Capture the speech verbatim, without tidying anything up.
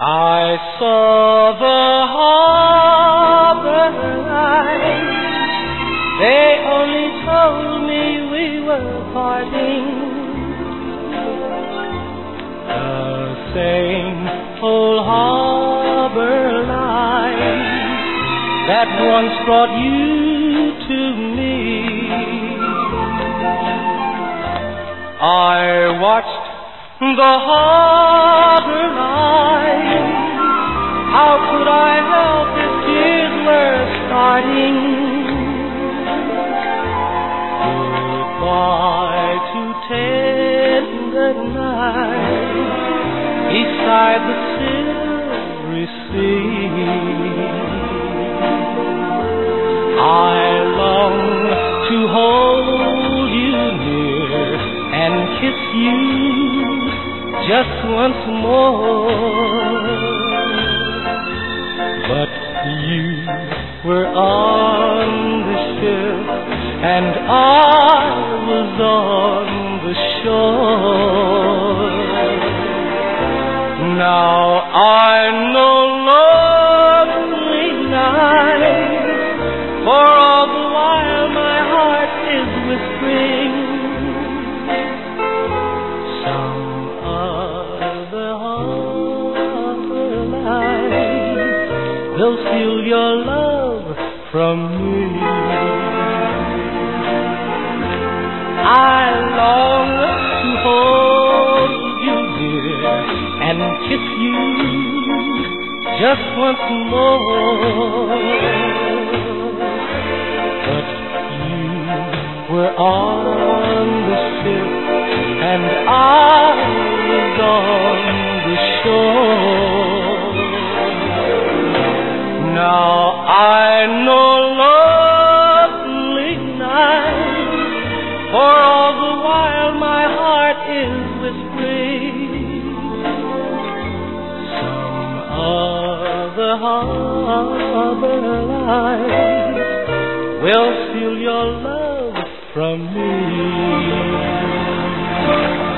I saw the harbor lights. They only told me we were parting. The same old harbor light that once brought you to me. I watched the harbor light. How could I help if tears were starting? Goodbye to tender night beside the silvery sea. I long to hold you near and kiss you just once more. But you were on the ship and I was on the shore. Now I know lonely nights, for all the while my heart is whispering some other harbor light will steal your love from me. I long to hold you dear and kiss you just once more. But you were on the ship and I was on the shore. Now I know lonely nights, for all the while my heart is whispering some other harbor light will steal your love from me.